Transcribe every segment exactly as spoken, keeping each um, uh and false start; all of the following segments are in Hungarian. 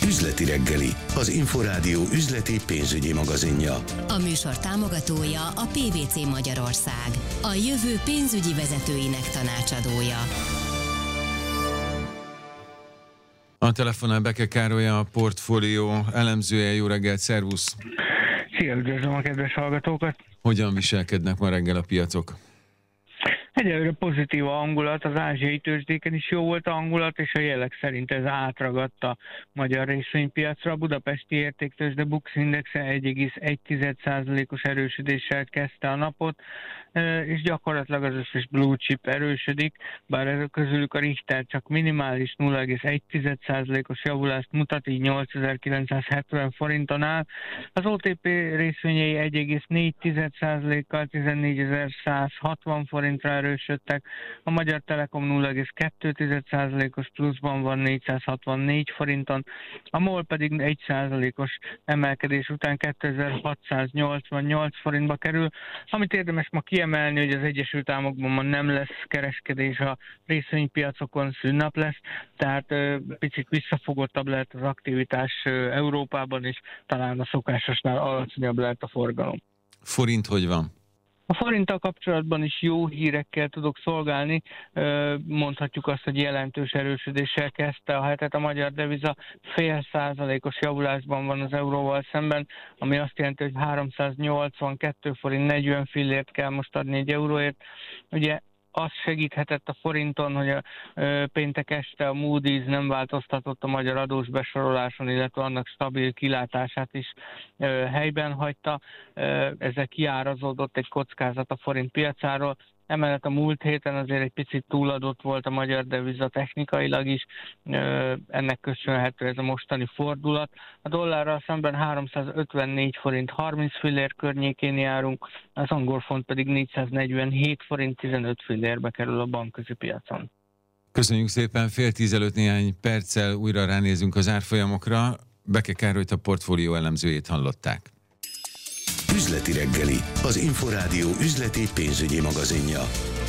Üzleti reggeli, az Inforádió üzleti pénzügyi magazinja. A műsor támogatója a pé vé cé Magyarország, a jövő pénzügyi vezetőinek tanácsadója. A telefonnál Beke Károly, a Portfólió elemzője. Jó reggelt, szervusz! Szia, üdvözlöm a kedves hallgatókat! Hogyan viselkednek ma reggel a piacok? Egyelőre pozitív a hangulat, az ázsiai tőzsdéken is jó volt a hangulat, és a jelek szerint ez átragadt a magyar részvénypiacra. A budapesti értéktőzsde Bux Indexe egy egész egy százalékos erősödéssel kezdte a napot, és gyakorlatilag az összes blue chip erősödik, bár ezek közülük a Richter csak minimális nulla egész egy százalékos javulást mutat, így nyolcezer-kilencszázhetven forinton áll. Az o té pé részvényei egy egész négy százalékkal tizennégyezer-százhatvan forintra erősödtek, a Magyar Telekom nulla egész kettő százalékos pluszban van négyszázhatvannégy forinton, a MOL pedig egy százalékos emelkedés után kétezer-hatszáznyolcvannyolc forintba kerül. Amit érdemes ma kiemelni, hogy az Egyesült Államokban ma nem lesz kereskedés, a részvénypiacokon szünnap lesz, tehát picit visszafogottabb lehet az aktivitás Európában, és talán a szokásosnál alacsonyabb lehet a forgalom. Forint hogy van? A forinttal kapcsolatban is jó hírekkel tudok szolgálni. Mondhatjuk azt, hogy jelentős erősödéssel kezdte a hetet. A magyar deviza fél százalékos javulásban van az euróval szemben, ami azt jelenti, hogy háromszáznyolcvankettő forint negyven fillért kell most adni egy euróért. Ugye az segíthetett a forinton, hogy a ö, péntek este a Moody's nem változtatott a magyar adós besoroláson, illetve annak stabil kilátását is ö, helyben hagyta. Ö, ezzel kiárazódott egy kockázat a forint piacáról. Emellett a múlt héten azért egy picit túladott volt a magyar deviza technikailag is, ennek köszönhető ez a mostani fordulat. A dollárral szemben háromszázötvennégy forint harminc fillér környékén járunk, az angol font pedig négyszáznegyvenhét forint tizenöt fillérbe kerül a bankközi piacon. Köszönjük szépen, fél tíz előtt néhány perccel újra ránézünk az árfolyamokra. Beke Károlyt, a Portfólió elemzőjét hallották. Üzleti reggeli, az Inforádió üzleti pénzügyi magazinja.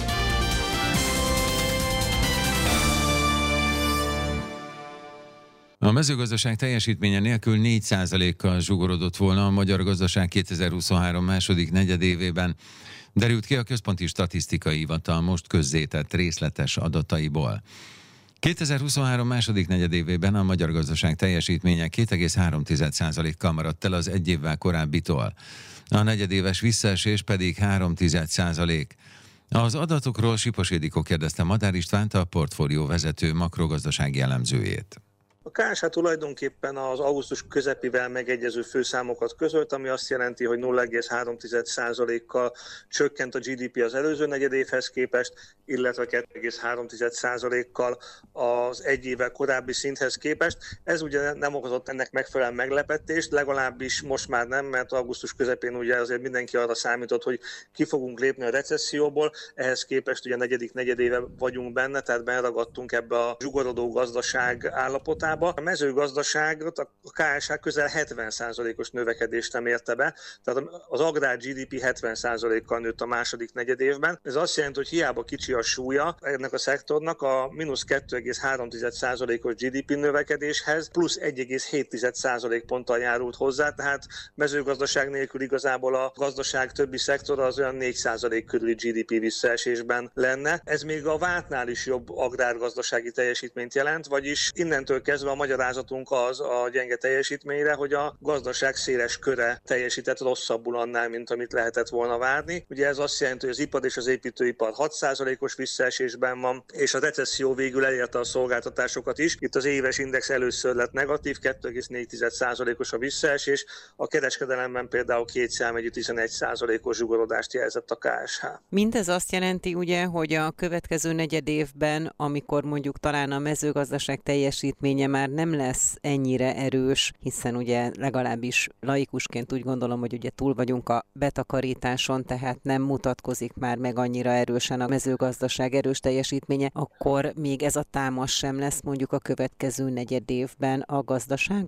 A mezőgazdaság teljesítménye nélkül négy százalékkal zsugorodott volna a magyar gazdaság kétezer-huszonhárom második negyedévében, derült ki a Központi Statisztikai Hivatal most közzétett részletes adataiból. kétezer-huszonhárom második negyedévében a magyar gazdaság teljesítménye két egész három százalékkal maradt el az egy évvel korábbitól. A negyedéves visszaesés pedig három százalék. Az adatokról Sipos Ildikó kérdezte Madár Istvánt, a Portfólió vezető makrogazdasági elemzőjét. A ká es há tulajdonképpen az augusztus közepével megegyező főszámokat közölt, ami azt jelenti, hogy nulla egész három százalékkal csökkent a gé dé pé az előző negyedévhez képest, illetve kettő egész három százalékkal az egy évvel korábbi szinthez képest. Ez ugye nem okozott ennek megfelelően meglepetést, legalábbis most már nem, mert augusztus közepén ugye azért mindenki arra számított, hogy ki fogunk lépni a recesszióból, ehhez képest ugye a negyedik negyedéve vagyunk benne, tehát beragadtunk ebbe a zsugorodó gazdaság állapotába. A mezőgazdaságot a ká es há közel hetven százalékos növekedést nem érte be, tehát az agrár gé dé pé hetven százalékkal nőtt a második negyedévben. Ez azt jelenti, hogy hiába kicsi a súlya ennek a szektornak, a mínusz kettő egész három százalékos gé dé pé növekedéshez plusz egy egész hét százalékponttal járult hozzá, tehát mezőgazdaság nélkül igazából a gazdaság többi szektora az olyan négy százalék körüli gé dé pé visszaesésben lenne. Ez még a vártnál is jobb agrárgazdasági teljesítményt jelent, vagyis innentől kezdve a magyarázatunk az a gyenge teljesítményre, hogy a gazdaság széles köre teljesített rosszabbul annál, mint amit lehetett volna várni. Ugye ez azt jelenti, hogy az ipar és az építőipar hat százalékos visszaesésben van, és a recesszió végül elérte a szolgáltatásokat is. Itt az éves index először lett negatív, kettő egész négy százalékos a visszaesés, a kereskedelemben például két számjegyű tizenegy százalékos zsugorodást jelzett a ká es há. Mindez azt jelenti ugye, hogy a következő negyed évben, amikor mondjuk talán a mezőgazdaság teljesítménye már nem lesz ennyire erős, hiszen ugye legalábbis laikusként úgy gondolom, hogy ugye túl vagyunk a betakarításon, tehát nem mutatkozik már meg annyira erősen a mezőgazdaság erős teljesítménye, akkor még ez a támasz sem lesz mondjuk a következő negyed évben a gazdaságban?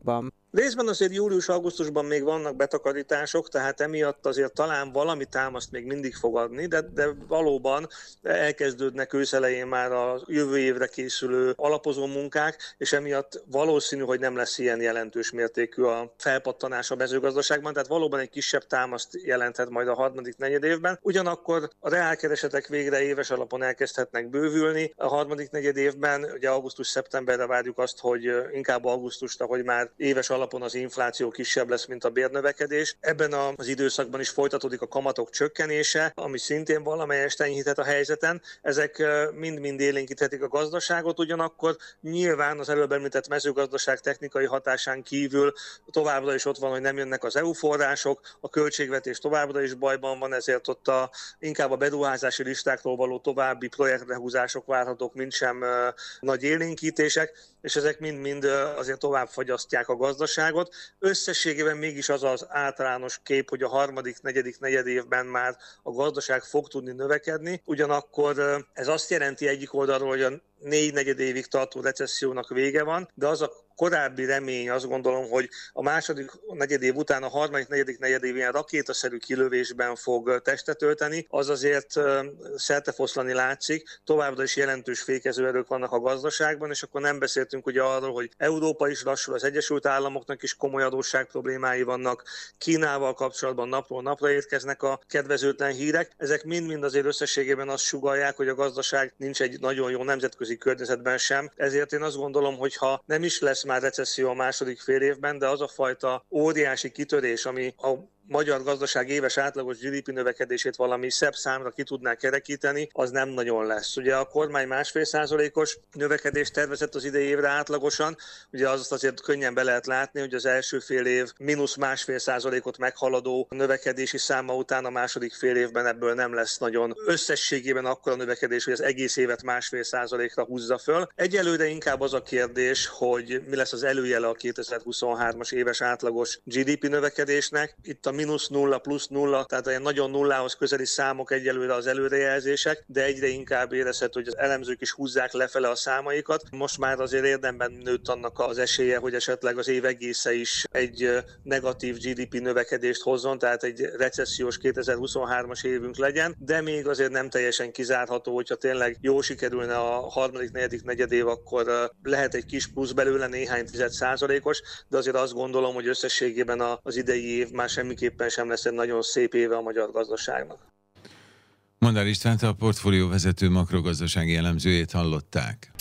Részben azért július-augusztusban még vannak betakarítások, tehát emiatt azért talán valami támaszt még mindig fog adni, de, de valóban elkezdődnek őszelején már a jövő évre készülő alapozó munkák, és emiatt valószínű, hogy nem lesz ilyen jelentős mértékű a felpattanás a mezőgazdaságban, tehát valóban egy kisebb támaszt jelenthet majd a harmadik negyedévben. Ugyanakkor a reálkeresetek végre éves alapon elkezdhetnek bővülni. A harmadik negyedévben, ugye augusztus-szeptemberre várjuk azt, hogy inkább augusztusra, hogy már éves alapon az infláció kisebb lesz, mint a bérnövekedés. Ebben az időszakban is folytatódik a kamatok csökkenése, ami szintén valamelyest enyhíthet a helyzeten. Ezek mind-mind élénkíthetik a gazdaságot, ugyanakkor nyilván az előbb említett mezőgazdaság technikai hatásán kívül továbbra is ott van, hogy nem jönnek az é u források, a költségvetés továbbra is bajban van, ezért ott a, inkább a beruházási listákról való további projektrehúzások várhatók, mint sem nagy élénkítések, és ezek mind-mind azért tovább fagyasztják a gazdaságot. Összességében mégis az az általános kép, hogy a harmadik, negyedik negyedévben már a gazdaság fog tudni növekedni. Ugyanakkor ez azt jelenti egyik oldalról, hogy a négy negyed évig tartó recessziónak vége van, de az a korábbi remény, azt gondolom, hogy a második negyedév után a harmadik, negyedik negyedév ilyen rakétaszerű kilövésben fog testet ölteni, az azért szertefoszlani látszik, továbbra is jelentős fékező erők vannak a gazdaságban, és akkor nem beszéltünk ugye arról, hogy Európa is lassul, az Egyesült Államoknak is komoly adósság problémái vannak, Kínával kapcsolatban napról napra érkeznek a kedvezőtlen hírek, ezek mind-mind azért összességében azt sugallják, hogy a gazdaság nincs egy nagyon jó nemzetközi környezetben sem, ezért én azt gondolom, hogy ha nem is lesz már recesszió a második fél évben, de az a fajta óriási kitörés, ami a magyar gazdaság éves átlagos gé dé pé növekedését valami szebb számra ki tudná kerekíteni, az nem nagyon lesz. Ugye a kormány másfél százalékos növekedést tervezett az idei évre átlagosan, ugye azt azért könnyen be lehet látni, hogy az első fél év mínusz másfél százalékot meghaladó növekedési száma után a második fél évben ebből nem lesz nagyon összességében akkora növekedés, hogy az egész évet másfél százalékra húzza föl. Egyelőre inkább az a kérdés, hogy mi lesz az előjele a kétezer-huszonhármas éves átlagos gé dé pé növekedésnek. Itt a mínusz nulla, plusz nulla, tehát olyan nagyon nullához közeli számok egyelőre az előrejelzések, de egyre inkább érezhető, hogy az elemzők is húzzák lefele a számaikat. Most már azért érdemben nőtt annak az esélye, hogy esetleg az év egésze is egy negatív gé dé pé növekedést hozzon, tehát egy recessziós kétezer-huszonhármas évünk legyen, de még azért nem teljesen kizárható, hogyha tényleg jól sikerülne a harmadik, negyedik negyedév, akkor lehet egy kis plusz belőle, néhány tized százalékos, de azért azt gondolom, hogy összességében az idei év már semmiképpen sem lesz egy nagyon szép éve a magyar gazdaságnak. Mondár Istvánt, a portfólió vezető makrogazdasági elemzőjét hallották.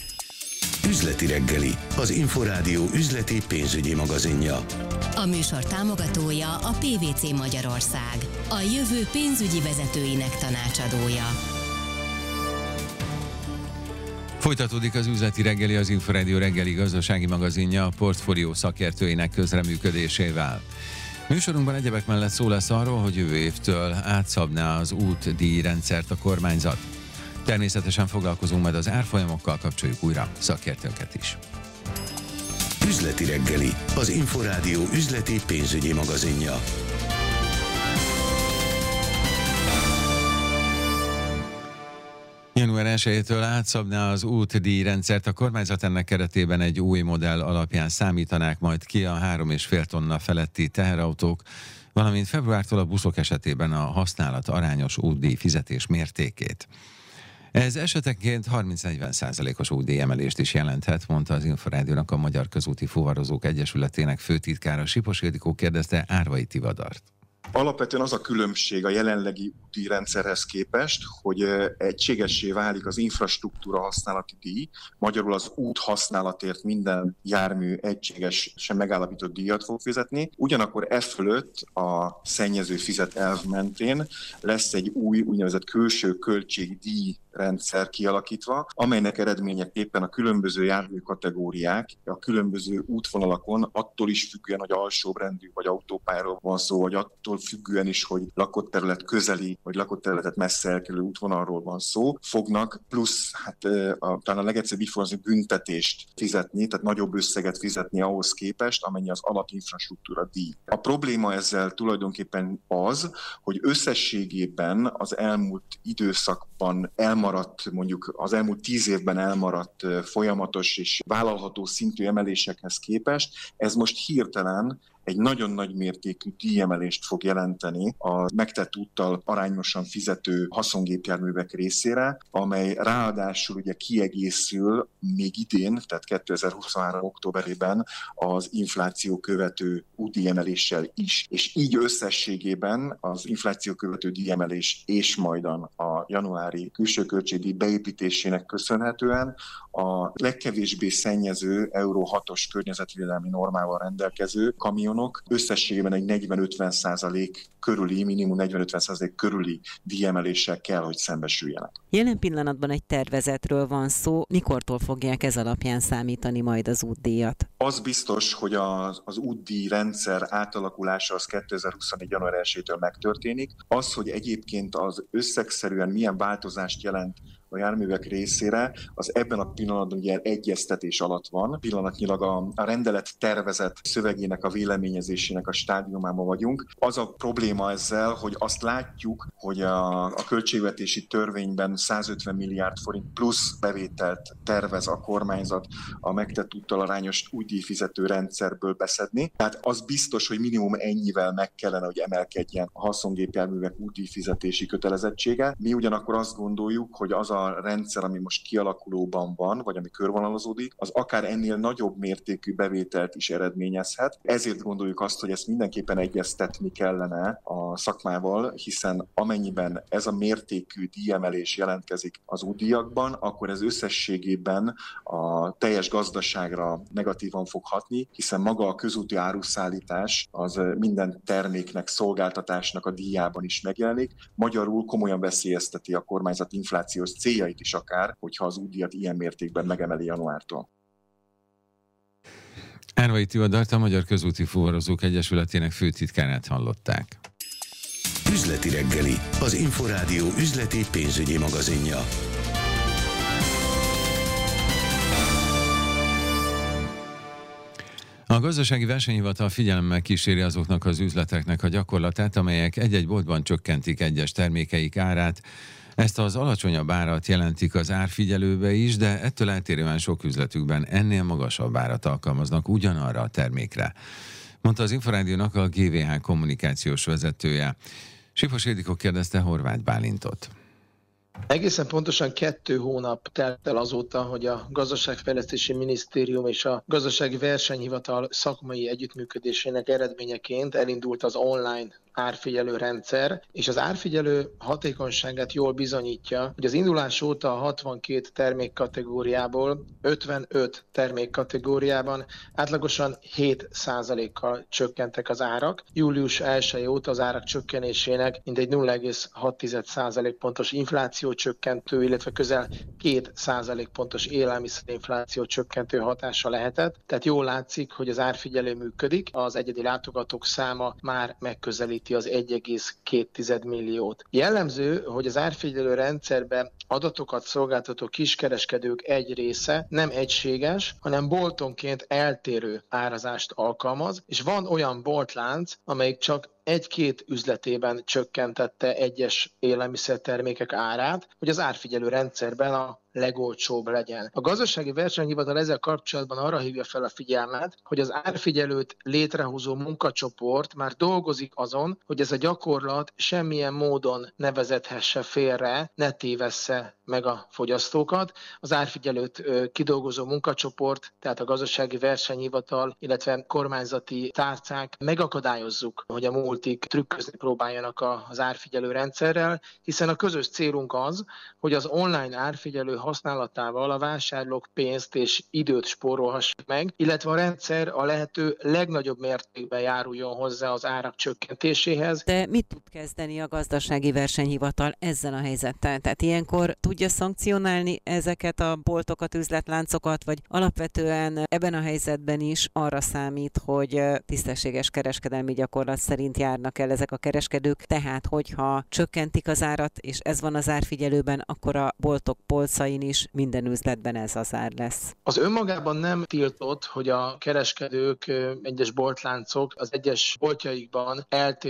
Üzleti reggeli, az Inforádió üzleti pénzügyi magazinja. A műsor támogatója a pé vé cé Magyarország, a jövő pénzügyi vezetőinek tanácsadója. Folytatódik az üzleti reggeli, az Inforádió reggeli gazdasági magazinja a portfólió szakértőinek közreműködésével. Műsorunkban egyebek mellett szó lesz arról, hogy jövő évtől átszabná az útdíjrendszert a kormányzat. Természetesen foglalkozunk majd az árfolyamokkal, kapcsoljuk újra szakértőket is. Üzleti reggeli, az Inforádió üzleti pénzügyi magazinja. január elsejétől átszabná az útdíjrendszert a kormányzat, ennek keretében egy új modell alapján számítanák majd ki a három és fél tonna feletti teherautók, valamint februártól a buszok esetében a használat arányos útdíj fizetés mértékét. Ez esetenként harminc-negyven százalékos útdíj emelést is jelenthet, mondta az Inforádiónak a Magyar Közúti Fuvarozók Egyesületének főtitkára. Sipos Ildikó kérdezte Árvai Tivadart. Alapvetően az a különbség a jelenlegi útdíjrendszerhez képest, hogy egységessé válik az infrastruktúra használati díj, magyarul az út használatért minden jármű egységesen megállapított díjat fog fizetni. Ugyanakkor e fölött a szennyező fizet elv mentén lesz egy új úgynevezett külső költségdíj rendszer kialakítva, amelynek eredményeképpen a különböző járműkategóriák a különböző útvonalakon, attól is függően, hogy alsóbrendű vagy autópályáról van szó, vagy attól függően is, hogy lakott terület közeli, vagy lakott területet messze elkerülő útvonalról van szó, fognak plusz, hát a, talán a legegyszerűbb így büntetést fizetni, tehát nagyobb összeget fizetni ahhoz képest, amennyi az alapinfrastruktúra díj. A probléma ezzel tulajdonképpen az, hogy összességében az elmúlt időszakban elmaradt elmaradt, mondjuk az elmúlt tíz évben elmaradt folyamatos és vállalható szintű emelésekhez képest, ez most hirtelen egy nagyon nagy mértékű díjemelést fog jelenteni a megtett úttal arányosan fizető haszongépjárművek részére, amely ráadásul ugye kiegészül még idén, tehát kétezer-huszonhárom októberében az infláció követő útdíjemeléssel is. És így összességében az infláció követő díjemelés és majd a januári külső költségdíj beépítésének köszönhetően a legkevésbé szennyező Euró hatos környezetvédelmi normával rendelkező kamionok összességében egy negyven-ötven százalék körüli, minimum negyven-ötven százalék körüli díjemeléssel kell, hogy szembesüljenek. Jelen pillanatban egy tervezetről van szó. Mikortól fogják ez alapján számítani majd az útdíjat? Az biztos, hogy az, az útdíj rendszer átalakulása az kétezer-huszonnégy. január elsejétől megtörténik. Az, hogy egyébként az összegszerűen milyen változást jelent a járművek részére, az ebben a pillanatban ugye egyeztetés alatt van. Pillanatnyilag a, a rendelet tervezett szövegének a véleményezésének a stádiumában vagyunk. Az a probléma ezzel, hogy azt látjuk, hogy a, a költségvetési törvényben százötven milliárd forint plusz bevételt tervez a kormányzat a megtett úttal arányos útdíjfizető rendszerből beszedni. Tehát az biztos, hogy minimum ennyivel meg kellene, hogy emelkedjen a haszongépjárművek útdíjfizetési kötelezettsége. Mi ugyanakkor azt gondoljuk, hogy az a a rendszer, ami most kialakulóban van, vagy ami körvonalazódik, az akár ennél nagyobb mértékű bevételt is eredményezhet. Ezért gondoljuk azt, hogy ezt mindenképpen egyeztetni kellene a szakmával, hiszen amennyiben ez a mértékű díjemelés jelentkezik az útdíjakban, akkor ez összességében a teljes gazdaságra negatívan fog hatni, hiszen maga a közúti áruszállítás az minden terméknek, szolgáltatásnak a díjában is megjelenik. Magyarul komolyan veszélyezteti a kormányzat inflációs céljait is akár, hogyha az útdíjat ilyen mértékben megemeli januártól. Árvai Tivadart, a Magyar Közúti Fuvarozók Egyesületének főtitkárát hallották. Üzleti reggeli, az Inforádió üzleti pénzügyi magazinja. A Gazdasági Versenyhivatal figyelemmel kíséri azoknak az üzleteknek a gyakorlatát, amelyek egy-egy boltban csökkentik egyes termékeik árát. Ezt az alacsonyabb árat jelentik az árfigyelőbe is, de ettől eltérően sok üzletükben ennél magasabb árat alkalmaznak ugyanarra a termékre, mondta az Inforádiónak a gé vé há kommunikációs vezetője. Sipos Ildikó kérdezte Horváth Bálintot. Egészen pontosan kettő hónap telt el azóta, hogy a Gazdaságfejlesztési Minisztérium és a Gazdasági Versenyhivatal szakmai együttműködésének eredményeként elindult az online árfigyelő rendszer, és az árfigyelő hatékonyságát jól bizonyítja, hogy az indulás óta a hatvankét termékkategóriából ötvenöt termékkategóriában átlagosan hét százalékkal csökkentek az árak. július elseje óta az árak csökkenésének mindegy nulla egész hat százalékpontos infláció csökkentő, illetve közel két százalékpontos élelmiszerinfláció csökkentő hatása lehetett. Tehát jól látszik, hogy az árfigyelő működik, az egyedi látogatók száma már megközelíti az egy egész két milliót. Jellemző, hogy az árfigyelő rendszerben adatokat szolgáltató kiskereskedők egy része nem egységes, hanem boltonként eltérő árazást alkalmaz, és van olyan boltlánc, amelyik csak egy-két üzletében csökkentette egyes élelmiszertermékek árát, hogy az árfigyelő rendszerben a legolcsóbb legyen. A Gazdasági Versenyhivatal ezzel kapcsolatban arra hívja fel a figyelmet, hogy az árfigyelőt létrehozó munkacsoport már dolgozik azon, hogy ez a gyakorlat semmilyen módon ne vezethesse félre, ne tévessze meg a fogyasztókat. Az árfigyelőt kidolgozó munkacsoport, tehát a Gazdasági Versenyhivatal, illetve kormányzati tárcák megakadályozzuk, hogy a multik trükközni próbáljanak az árfigyelő rendszerrel, hiszen a közös célunk az, hogy az online árfigyelő használatával a vásárlók pénzt és időt spórolhassanak meg, illetve a rendszer a lehető legnagyobb mértékben járuljon hozzá az árak csökkentéséhez. De mit tud kezdeni a Gazdasági Versenyhivatal ezzel a helyzettel? Tehát ilyenkor tudja szankcionálni ezeket a boltokat, üzletláncokat, vagy alapvetően ebben a helyzetben is arra számít, hogy tisztességes kereskedelmi gyakorlat szerint járnak el ezek a kereskedők, tehát hogyha csökkentik az árat, és ez van az árfigyelőben, akkor a boltok polcain is minden üzletben ez az ár lesz. Az önmagában nem tiltott, hogy a kereskedők, egyes boltláncok az egyes boltjaikban eltérő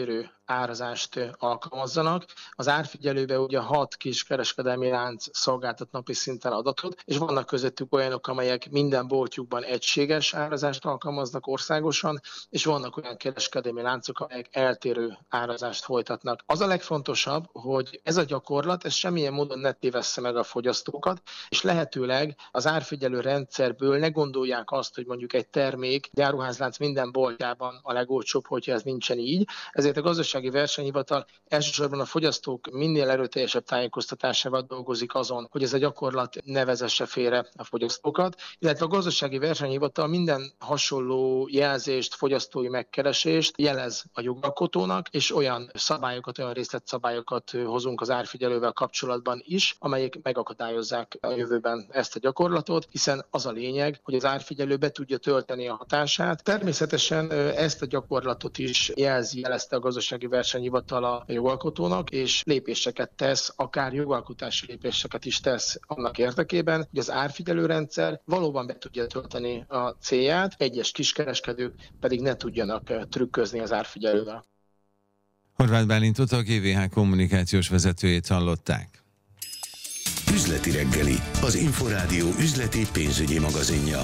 árazást alkalmazzanak. Az árfigyelőbe ugye hat kis kereskedelmi lánc szolgáltat napi szinten adatot, és vannak közöttük olyanok, amelyek minden boltjukban egységes árazást alkalmaznak országosan, és vannak olyan kereskedelmi láncok, amelyek eltérő árazást folytatnak. Az a legfontosabb, hogy ez a gyakorlat, ez semmilyen módon ne tévessze meg a fogyasztókat, és lehetőleg az árfigyelő rendszerből ne gondolják azt, hogy mondjuk egy termék egy áruházlánc minden boltjában a legolcsóbb, hogyha ez nincsen így. Ezért a Gazdasági Versenyhivatal elsősorban a fogyasztók minél erőteljesebb tájékoztatásával dolgozik azon, hogy ez a gyakorlat ne vezesse félre a fogyasztókat, illetve a Gazdasági Versenyhivatal minden hasonló jelzést, fogyasztói megkeresést jelez a jogalkotónak, és olyan szabályokat, olyan részletszabályokat hozunk az árfigyelővel kapcsolatban is, amelyek megakadályozzák a jövőben ezt a gyakorlatot, hiszen az a lényeg, hogy az árfigyelő be tudja tölteni a hatását. Természetesen ezt a gyakorlatot is jelzi, jelezte a Gazdasági Versenyhivatal a jogalkotónak, és lépéseket tesz, akár jogalkotási lépéseket is tesz annak érdekében, hogy az árfigyelőrendszer valóban be tudja tölteni a célját, egyes kiskereskedők pedig ne tudjanak trükközni az árfigyelővel. Horváth Bálintot, a gé vé há kommunikációs vezetőjét hallották. Üzleti reggeli, az Inforádió üzleti pénzügyi magazinja.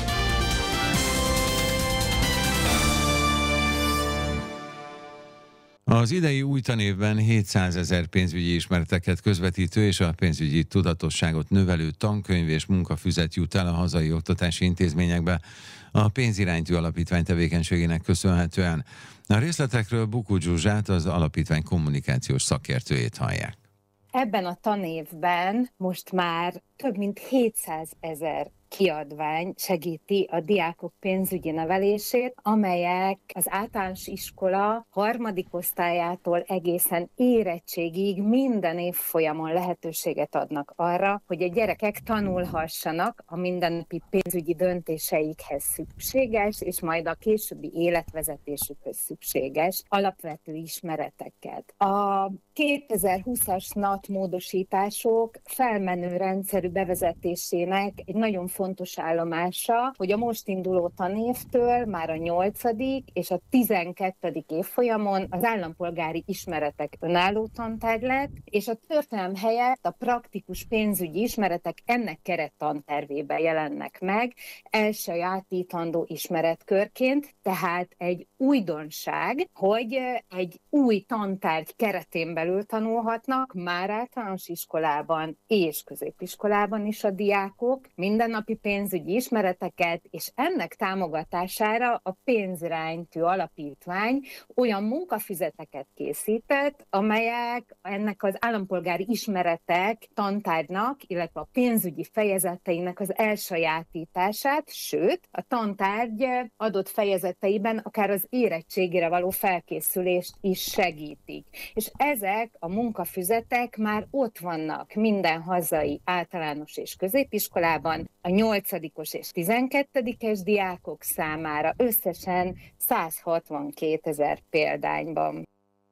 Az idei új tanévben hétszázezer pénzügyi ismereteket közvetítő és a pénzügyi tudatosságot növelő tankönyv és munkafüzet jut el a hazai oktatási intézményekbe a Pénziránytű Alapítvány tevékenységének köszönhetően. A részletekről Bukó Zsuzsát, az alapítvány kommunikációs szakértőjét hallják. Ebben a tanévben most már több mint hétszázezer kiadvány segíti a diákok pénzügyi nevelését, amelyek az általános iskola harmadik osztályától egészen érettségig minden évfolyamon lehetőséget adnak arra, hogy a gyerekek tanulhassanak a mindennapi pénzügyi döntéseikhez szükséges, és majd a későbbi életvezetésükhöz szükséges alapvető ismereteket. A kétezer-húszas NAT módosítások felmenő rendszerű bevezetésének egy nagyon fontos állomása, hogy a most induló tanévtől már a nyolcadik és a tizenkettedik évfolyamon az állampolgári ismeretek önálló tantárgy lett, és a történelem helyett a praktikus pénzügyi ismeretek ennek kerettantervében jelennek meg, elsajátítandó ismeretkörként, tehát egy újdonság, hogy egy új tantárgy keretén belül tanulhatnak már általános iskolában és középiskolában is a diákok mindennapi pénzügyi ismereteket, és ennek támogatására a Pénziránytű Alapítvány olyan munkafüzeteket készített, amelyek ennek az állampolgári ismeretek tantárgynak, illetve a pénzügyi fejezeteinek az elsajátítását, sőt, a tantárgy adott fejezeteiben akár az érettségére való felkészülést is segítik. És ezek a munkafüzetek már ott vannak minden hazai általános és középiskolában, a nyolcadikos és tizenkettedikes diákok számára összesen száz hatvankétezer példányban.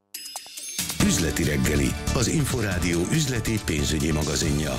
Üzleti reggeli, az Inforádió üzleti pénzügyi magazinja.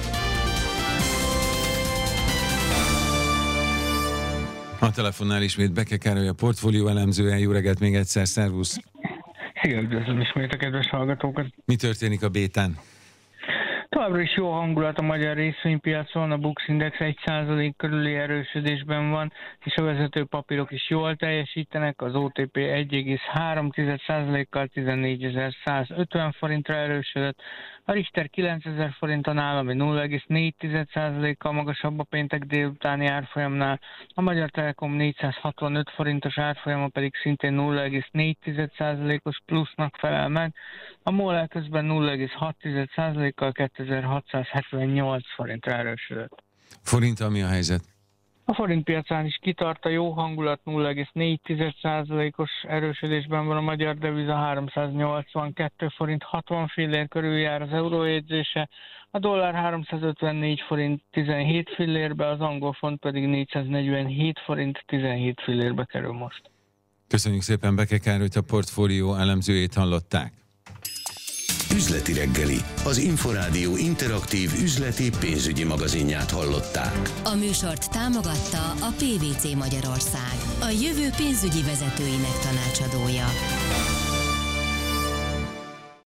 A telefonnál ismét Beke Károly, a portfólió elemzője. Jó reggelt még egyszer, szervusz! Szia, üdvözlöm ismét a kedves hallgatókat! Mi történik a bétán? Továbbra is jó hangulat a magyar részvénypiacon, a Bux Index egy százalék körüli erősödésben van, és a vezető papírok is jól teljesítenek, az o té pé egy egész három százalékkal tizennégyezer-százötven forintra erősödött, a Richter kilencezer forinton áll, ami nulla egész négy százalékkal magasabb a péntek délutáni árfolyamnál, a Magyar Telekom négyszázhatvanöt forintos árfolyama pedig szintén nulla egész négy százalékos plusznak felel meg, a MOL közben nulla egész hat százalékkal kétezer-hatszázhetvennyolc forintra erősödött. Forinttal mi a helyzet? A forintpiacán is kitart a jó hangulat, nulla egész négy százalékos erősödésben van a magyar deviza, háromszáznyolcvankettő forint hatvan fillér körül jár az eurójegyzése, a dollár háromszázötvennégy forint tizenhét fillérbe, az angol font pedig négyszáznegyvenhét forint tizenhét fillérbe kerül most. Köszönjük szépen, Beke Károlyt, a portfólió elemzőjét hallották. Üzleti reggeli, az Inforádió interaktív üzleti pénzügyi magazinját hallották. A műsort támogatta a pé vé cé Magyarország, a jövő pénzügyi vezetőinek tanácsadója.